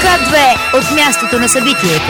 К2 от мястото на събитието.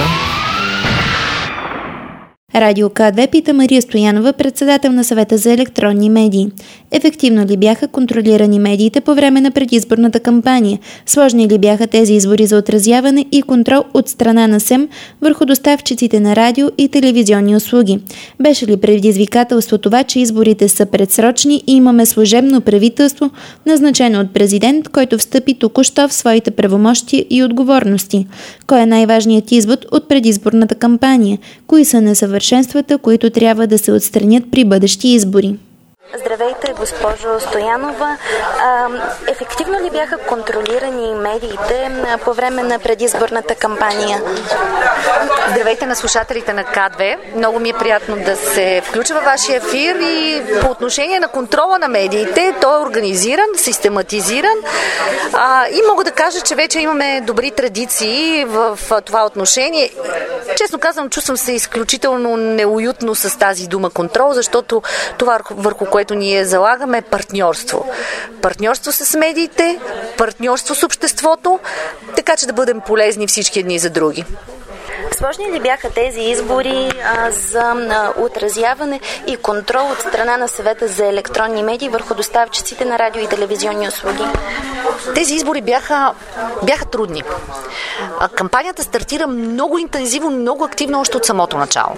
Радио К2 пита Мария Стоянова, председател на Съвета за електронни медии. Ефективно ли бяха контролирани медиите по време на предизборната кампания? Сложни ли бяха тези избори за отразяване и контрол от страна на СЕМ върху доставчиците на радио и телевизионни услуги? Беше ли предизвикателство това, че изборите са предсрочни и имаме служебно правителство, назначено от президент, който встъпи току-що в своите правомощия и отговорности? Кой е най-важният извод от предизборната кампания? Кои са несъвършенствата, които трябва да се отстранят при бъдещи избори? Здравейте, госпожо Стоянова. Ефективно ли бяха контролирани медиите по време на предизборната кампания? Здравейте на слушателите на К2. Много ми е приятно да се включа във вашия ефир и по отношение на контрола на медиите, той е организиран, систематизиран и мога да кажа, че вече имаме добри традиции в това отношение. Честно казвам, чувствам се изключително неуютно с тази дума контрол, защото това, върху което ние залагаме, е партньорство. Партньорство с медиите, партньорство с обществото, така че да бъдем полезни всички едни за други. Сложни ли бяха тези избори за отразяване и контрол от страна на Съвета за електронни медии върху доставчиците на радио и телевизионни услуги? Тези избори бяха трудни. Кампанията стартира много интензивно, много активно още от самото начало.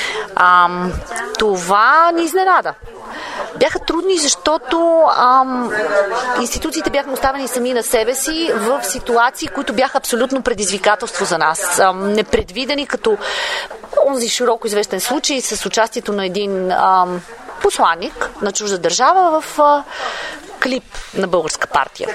Това ни изненада. Бяха трудни, защото институциите бяха оставени сами на себе си в ситуации, които бяха абсолютно предизвикателство за нас. Непредвидени, като онзи широко известен случай с участието на един посланник на чужда държава в клип на българска партия.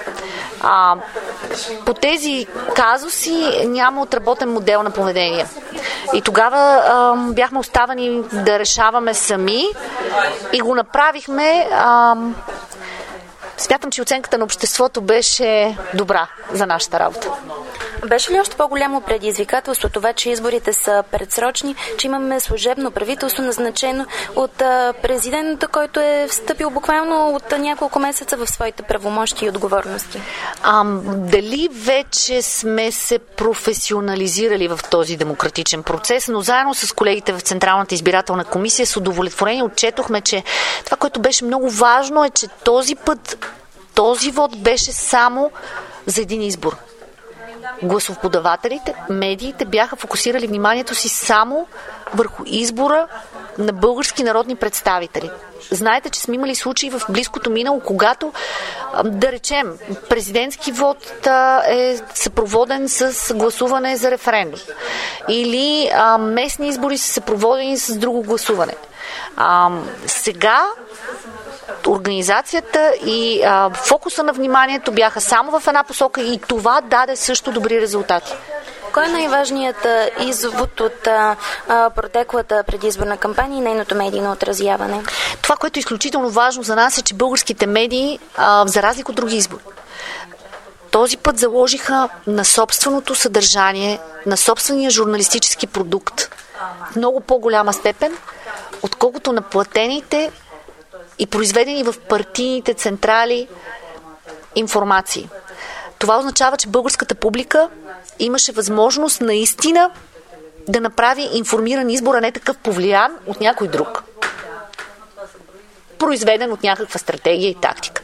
По тези казуси няма отработен модел на поведение. И тогава бяхме оставени да решаваме сами и го направихме. Смятам, че оценката на обществото беше добра за нашата работа. Беше ли още по-голямо предизвикателство това, че изборите са предсрочни, че имаме служебно правителство, назначено от президента, който е встъпил буквално от няколко месеца в своите правомощи и отговорности? Дали вече сме се професионализирали в този демократичен процес, но заедно с колегите в Централната избирателна комисия с удовлетворение отчетохме, че това, което беше много важно, е, че този път този вод беше само за един избор. Гласоподавателите, медиите бяха фокусирали вниманието си само върху избора на български народни представители. Знаете, че сме имали случаи в близкото минало, когато, да речем, президентски вод е съпроводен с гласуване за референдум. Или местни избори са съпроводени с друго гласуване. Сега организацията и фокуса на вниманието бяха само в една посока и това даде също добри резултати. Кой е най-важният извод от протеклата предизборна кампания и нейното медийно отразяване? Това, което е изключително важно за нас, е, че българските медии, за разлика от други избори, този път заложиха на собственото съдържание, на собствения журналистически продукт в много по-голяма степен, отколкото на платените и произведени в партийните централи информации. Това означава, че българската публика имаше възможност наистина да направи информиран избор, а не такъв повлиян от някой друг. Произведен от някаква стратегия и тактика.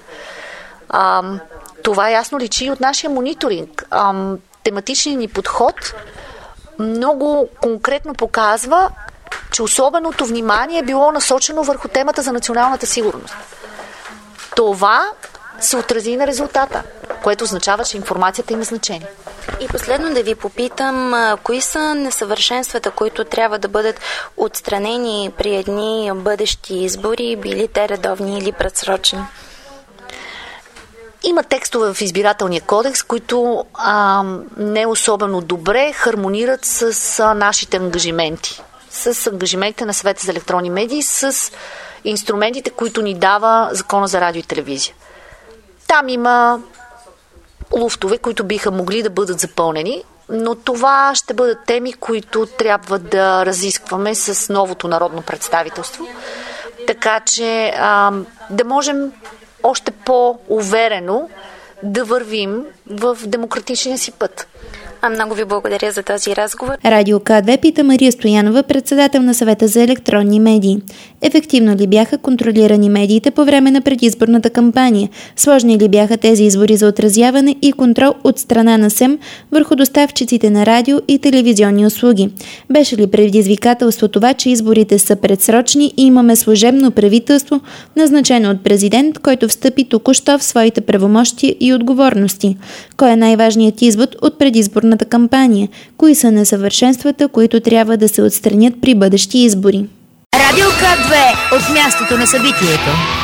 Това ясно личи и от нашия мониторинг. Тематичният ни подход много конкретно показва, че особеното внимание е било насочено върху темата за националната сигурност. Това се отрази на резултата, което означава, че информацията има значение. И последно да ви попитам, кои са несъвършенствата, които трябва да бъдат отстранени при едни бъдещи избори, били те редовни или предсрочни? Има текстове в избирателния кодекс, които не особено добре хармонират с нашите ангажименти. С ангажиментите на Съвета за електронни медии, с инструментите, които ни дава Закона за радио и телевизия. Там има луфтове, които биха могли да бъдат запълнени, но това ще бъдат теми, които трябва да разискваме с новото народно представителство, така че да можем още по-уверено да вървим в демократичния си път. Много ви благодаря за този разговор. Радио К2 пита Мария Стоянова, председател на Съвета за електронни медии. Ефективно ли бяха контролирани медиите по време на предизборната кампания? Сложни ли бяха тези избори за отразяване и контрол от страна на СЕМ върху доставчиците на радио и телевизионни услуги? Беше ли предизвикателство това, че изборите са предсрочни и имаме служебно правителство, назначено от президент, който встъпи току-що в своите правомощия и отговорности? Кой е най-важният извод от предизборната кампания? Кои са несъвършенствата, които трябва да се отстранят при бъдещи избори? Радио К2 от мястото на събитието.